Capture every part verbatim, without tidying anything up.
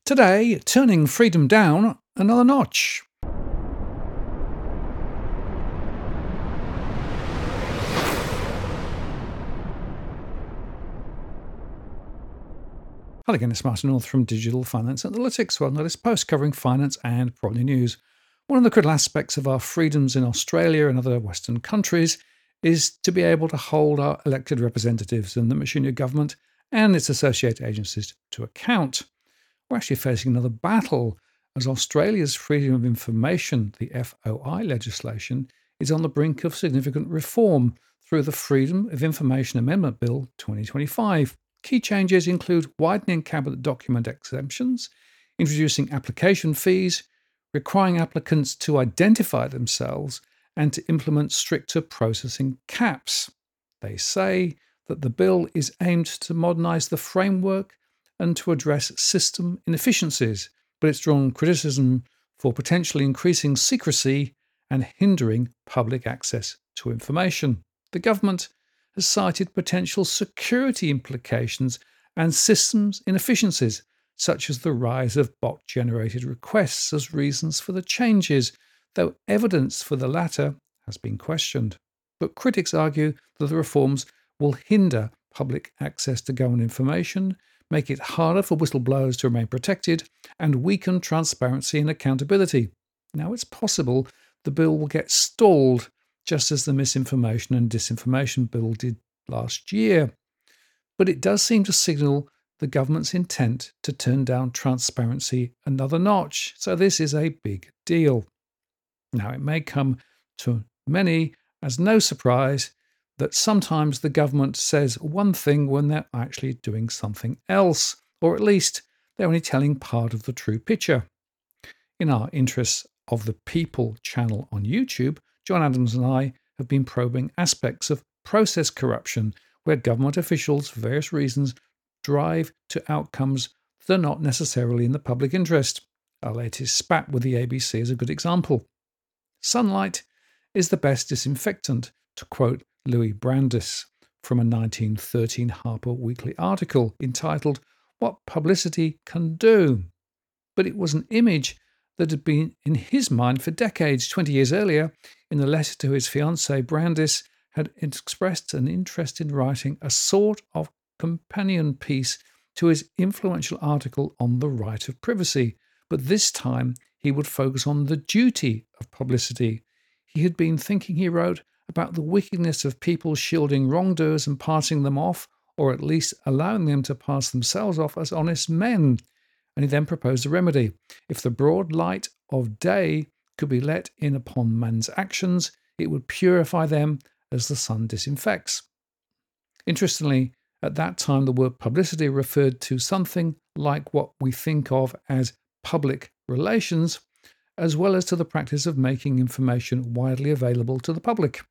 Today, turning freedom down another notch. Hello again, it's Martin North from Digital Finance Analytics, well, latest post covering finance and property news. One of the critical aspects of our freedoms in Australia and other Western countries is to be able to hold our elected representatives in the machinery government and its associated agencies to account. We're actually facing another battle as Australia's Freedom of Information, the F O I legislation, is on the brink of significant reform through the Freedom of Information Amendment Bill twenty twenty-five. Key changes include widening cabinet document exemptions, introducing application fees, requiring applicants to identify themselves, and to implement stricter processing caps. They say that the bill is aimed to modernise the framework and to address system inefficiencies, but it's drawn criticism for potentially increasing secrecy and hindering public access to information. The government has cited potential security implications and systems inefficiencies, such as the rise of bot-generated requests, as reasons for the changes, though evidence for the latter has been questioned. But critics argue that the reforms will hinder public access to government information, make it harder for whistleblowers to remain protected, and weaken transparency and accountability. Now, it's possible the bill will get stalled, just as the misinformation and disinformation bill did last year. But it does seem to signal the government's intent to turn down transparency another notch, so this is a big deal. Now, it may come to many as no surprise that sometimes the government says one thing when they're actually doing something else, or at least they're only telling part of the true picture. In our Interests of the People channel on YouTube, John Adams and I have been probing aspects of process corruption where government officials, for various reasons, drive to outcomes that are not necessarily in the public interest. Our latest spat with the A B C is a good example. Sunlight is the best disinfectant, to quote Louis Brandeis from a nineteen thirteen Harper Weekly article entitled What Publicity Can Do. But it was an image that had been in his mind for decades. Twenty years earlier, in a letter to his fiancée, Brandeis had expressed an interest in writing a sort of companion piece to his influential article on the right of privacy, but this time he would focus on the duty of publicity. He had been thinking, he wrote, about the wickedness of people shielding wrongdoers and passing them off, or at least allowing them to pass themselves off as honest men. And he then proposed a remedy. If the broad light of day could be let in upon man's actions, it would purify them as the sun disinfects. Interestingly, at that time, the word publicity referred to something like what we think of as public relations, as well as to the practice of making information widely available to the public.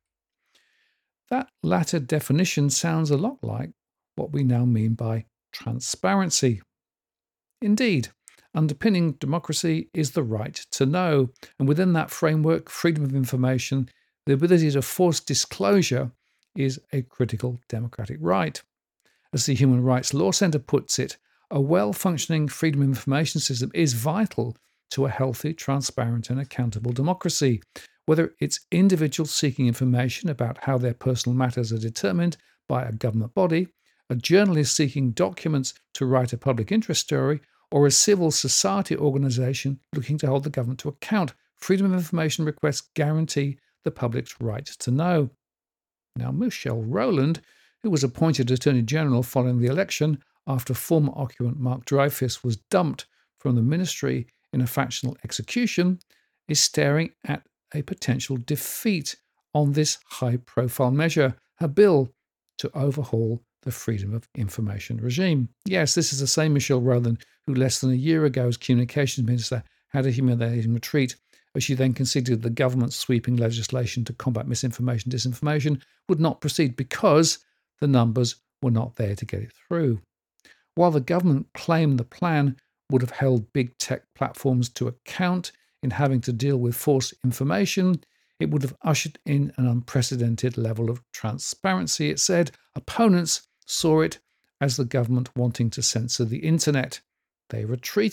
That latter definition sounds a lot like what we now mean by transparency. Indeed, underpinning democracy is the right to know, and within that framework, freedom of information, the ability to force disclosure, is a critical democratic right. As the Human Rights Law Centre puts it, a well-functioning freedom of information system is vital to a healthy, transparent and accountable democracy. Whether it's individuals seeking information about how their personal matters are determined by a government body, a journalist seeking documents to write a public interest story, or a civil society organisation looking to hold the government to account, freedom of information requests guarantee the public's right to know. Now, Michelle Rowland, who was appointed Attorney General following the election after former occupant Mark Dreyfus was dumped from the ministry in a factional execution, is staring at a potential defeat on this high-profile measure, a bill to overhaul the Freedom of Information regime. Yes, this is the same Michelle Rowland who less than a year ago as Communications Minister had a humiliating retreat, as she then conceded the government's sweeping legislation to combat misinformation and disinformation would not proceed because the numbers were not there to get it through. While the government claimed the plan would have held big tech platforms to account in having to deal with false information, it would have ushered in an unprecedented level of transparency, it said. Opponents saw it as the government wanting to censor the internet. They retreated.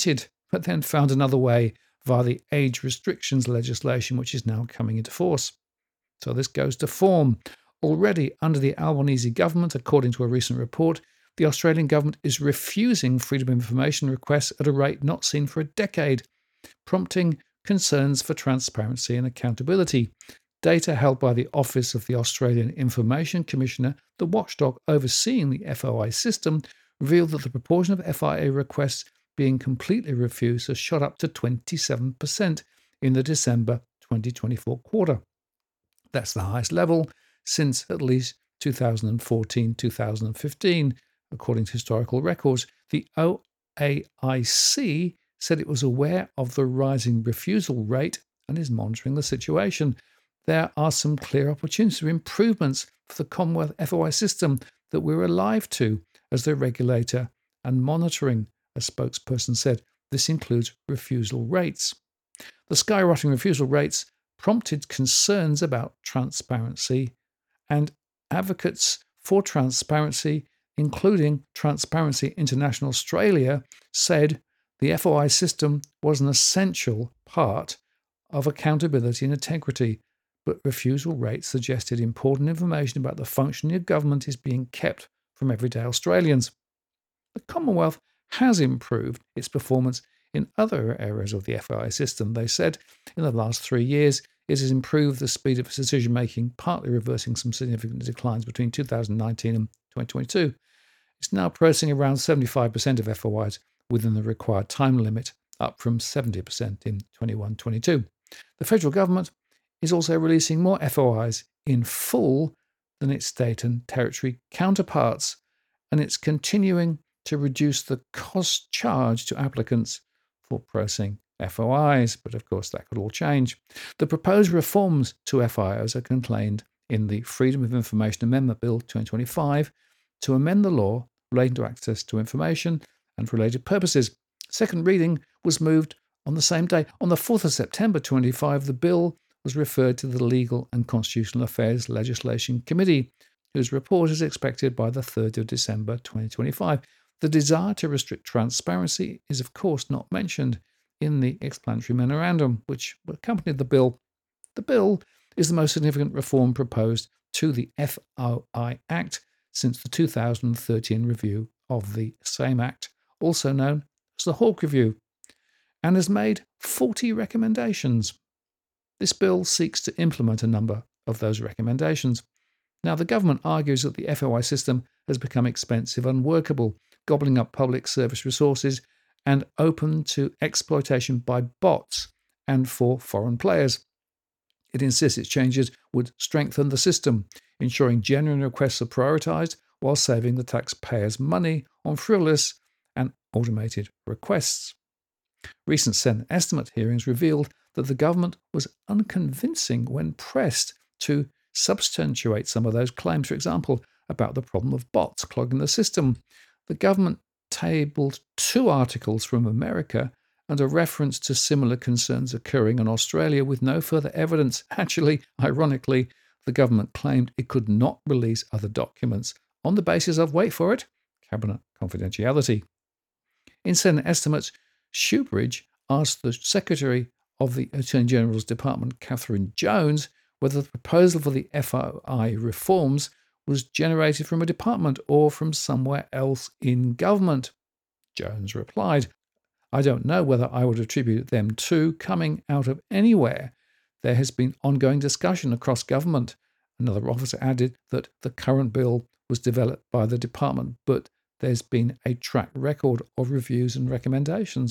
but then found another way via the age restrictions legislation, which is now coming into force. So this goes to form. Already under the Albanese government, according to a recent report, the Australian government is refusing freedom of information requests at a rate not seen for a decade, prompting concerns for transparency and accountability. Data held by the Office of the Australian Information Commissioner, the watchdog overseeing the F O I system, revealed that the proportion of F I A requests being completely refused has shot up to twenty-seven percent in the December twenty twenty-four quarter. That's the highest level since at least two thousand fourteen to two thousand fifteen, according to historical records. The O A I C said it was aware of the rising refusal rate and is monitoring the situation. There are some clear opportunities for improvements for the Commonwealth F O I system that we're alive to as the regulator and monitoring, a spokesperson said. This includes refusal rates. The skyrocketing refusal rates prompted concerns about transparency, and advocates for transparency, including Transparency International Australia, said the F O I system was an essential part of accountability and integrity, but refusal rates suggested important information about the functioning of government is being kept from everyday Australians. The Commonwealth has improved its performance in other areas of the F O I system, they said. In the last three years, it has improved the speed of its decision-making, partly reversing some significant declines between two thousand nineteen and twenty twenty-two. It's now processing around seventy-five percent of F O Is within the required time limit, up from seventy percent in twenty-one twenty-two. The federal government is also releasing more F O Is in full than its state and territory counterparts, and it's continuing to reduce the cost charged to applicants for processing F O Is, but of course that could all change. The proposed reforms to F I Os are contained in the Freedom of Information Amendment Bill twenty twenty-five to amend the law relating to access to information and for related purposes. Second reading was moved on the same day. On the fourth of September twenty-five, the bill was referred to the Legal and Constitutional Affairs Legislation Committee, whose report is expected by the third of December twenty twenty-five. The desire to restrict transparency is, of course, not mentioned in the explanatory memorandum, which accompanied the bill. The bill is the most significant reform proposed to the F O I Act since the two thousand thirteen review of the same Act, also known as the Hawke Review, and has made forty recommendations. This bill seeks to implement a number of those recommendations. Now, the government argues that the F O I system has become expensive, unworkable, gobbling up public service resources, and open to exploitation by bots and for foreign players. It insists its changes would strengthen the system, ensuring genuine requests are prioritised while saving the taxpayers' money on frivolous and automated requests. Recent Senate estimate hearings revealed that the government was unconvincing when pressed to substantiate some of those claims, for example, about the problem of bots clogging the system. The government tabled two articles from America and a reference to similar concerns occurring in Australia with no further evidence. Actually, ironically, the government claimed it could not release other documents on the basis of, wait for it, cabinet confidentiality. In Senate estimates, Shoebridge asked the Secretary of the Attorney General's Department, Catherine Jones, whether the proposal for the F O I reforms was generated from a department or from somewhere else in government. Jones replied, I don't know whether I would attribute them to coming out of anywhere. There has been ongoing discussion across government. Another officer added that the current bill was developed by the department, but there's been a track record of reviews and recommendations.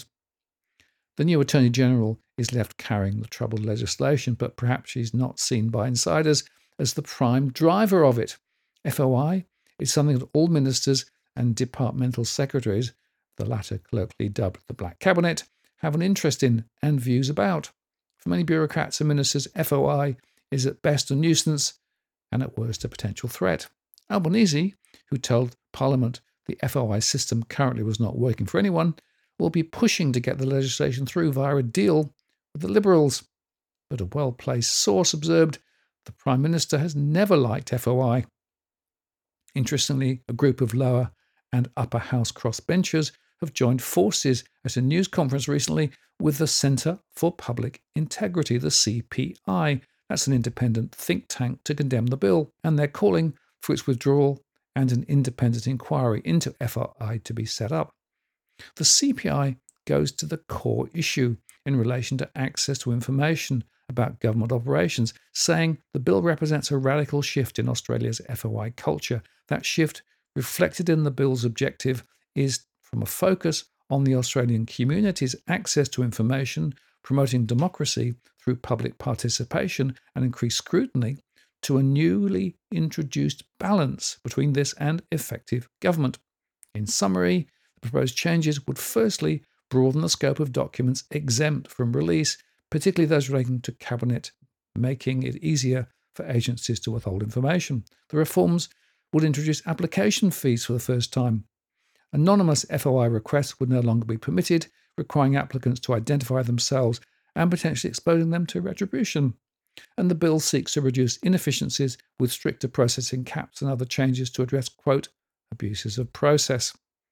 The new Attorney General is left carrying the troubled legislation, but perhaps she's not seen by insiders as the prime driver of it. F O I is something that all ministers and departmental secretaries, the latter colloquially dubbed the Black Cabinet, have an interest in and views about. For many bureaucrats and ministers, F O I is at best a nuisance and at worst a potential threat. Albanese, who told Parliament the F O I system currently was not working for anyone, will be pushing to get the legislation through via a deal with the Liberals. But a well-placed source observed the Prime Minister has never liked F O I. Interestingly, a group of lower and upper house crossbenchers have joined forces at a news conference recently with the Centre for Public Integrity, the C P I. That's an independent think tank to condemn the bill, and they're calling for its withdrawal and an independent inquiry into F O I to be set up. The C P I goes to the core issue in relation to access to information about government operations, saying the bill represents a radical shift in Australia's F O I culture. That shift, reflected in the bill's objective, is from a focus on the Australian community's access to information, promoting democracy through public participation and increased scrutiny, to a newly introduced balance between this and effective government. In summary, the proposed changes would firstly broaden the scope of documents exempt from release, particularly those relating to cabinet, making it easier for agencies to withhold information. The reforms would introduce application fees for the first time. Anonymous F O I requests would no longer be permitted, requiring applicants to identify themselves and potentially exposing them to retribution. And the bill seeks to reduce inefficiencies with stricter processing caps and other changes to address, quote, abuses of process.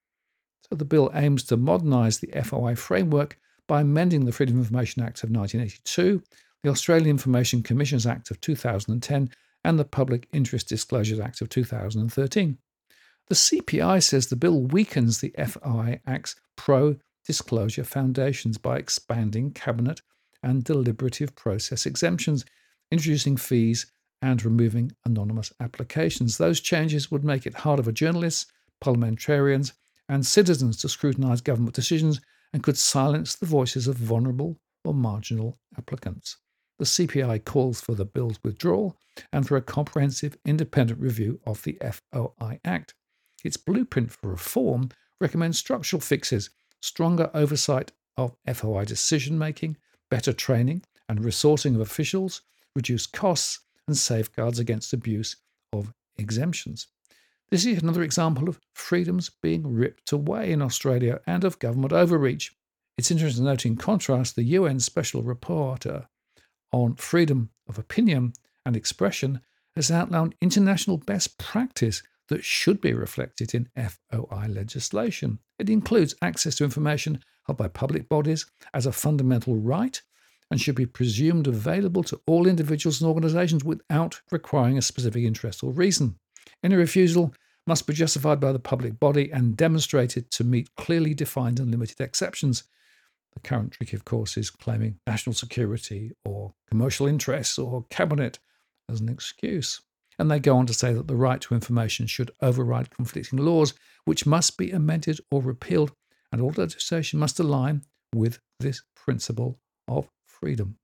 So the bill aims to modernise the F O I framework by amending the Freedom of Information Act of nineteen eighty-two, the Australian Information Commissions Act of two thousand ten, and the Public Interest Disclosures Act of two thousand thirteen. The C P I says the bill weakens the F O I Act's pro-disclosure foundations by expanding cabinet and deliberative process exemptions, introducing fees and removing anonymous applications. Those changes would make it harder for journalists, parliamentarians, and citizens to scrutinise government decisions and could silence the voices of vulnerable or marginal applicants. The C P I calls for the bill's withdrawal and for a comprehensive independent review of the F O I Act. Its blueprint for reform recommends structural fixes, stronger oversight of F O I decision-making, better training and resourcing of officials, reduced costs, and safeguards against abuse of exemptions. This is another example of freedoms being ripped away in Australia and of government overreach. It's interesting to note, in contrast, the U N Special Rapporteur on freedom of opinion and expression has outlined international best practice that should be reflected in F O I legislation. It includes access to information held by public bodies as a fundamental right and should be presumed available to all individuals and organisations without requiring a specific interest or reason. Any refusal must be justified by the public body and demonstrated to meet clearly defined and limited exceptions. The current trick, of course, is claiming national security or commercial interests or cabinet as an excuse. And they go on to say that the right to information should override conflicting laws, which must be amended or repealed, and all legislation must align with this principle of freedom.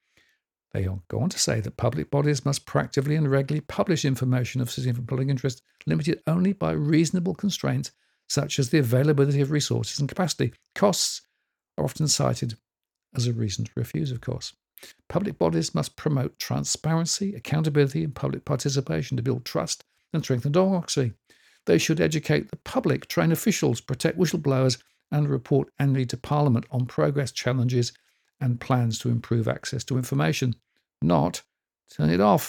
They go on to say that public bodies must proactively and regularly publish information of significant public interest, limited only by reasonable constraints, such as the availability of resources and capacity. Costs are often cited as a reason to refuse, of course. Public bodies must promote transparency, accountability, and public participation to build trust and strengthen democracy. They should educate the public, train officials, protect whistleblowers, and report annually to Parliament on progress, challenges, and plans to improve access to information, not turn it off.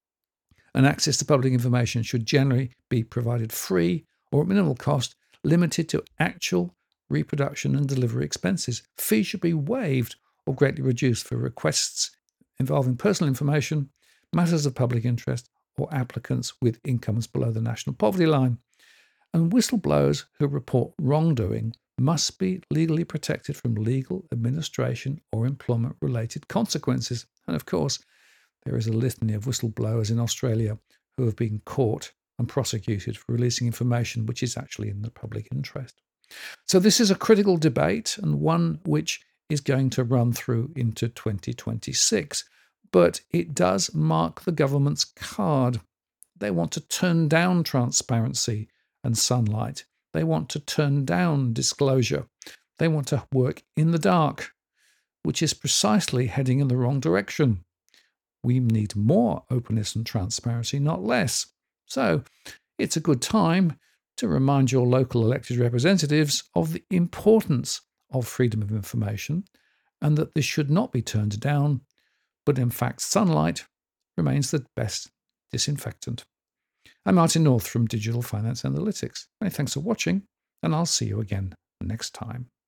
And access to public information should generally be provided free or at minimal cost, limited to actual reproduction and delivery expenses. Fees should be waived or greatly reduced for requests involving personal information, matters of public interest, or applicants with incomes below the national poverty line. And whistleblowers who report wrongdoing must be legally protected from legal, administration, or employment-related consequences. And of course, there is a litany of whistleblowers in Australia who have been caught and prosecuted for releasing information which is actually in the public interest. So this is a critical debate, and one which is going to run through into twenty twenty-six. But it does mark the government's card. They want to turn down transparency and sunlight. They want to turn down disclosure. They want to work in the dark, which is precisely heading in the wrong direction. We need more openness and transparency, not less. So it's a good time to remind your local elected representatives of the importance of freedom of information, and that this should not be turned down, but in fact sunlight remains the best disinfectant. I'm Martin North from Digital Finance Analytics. Many thanks for watching, and I'll see you again next time.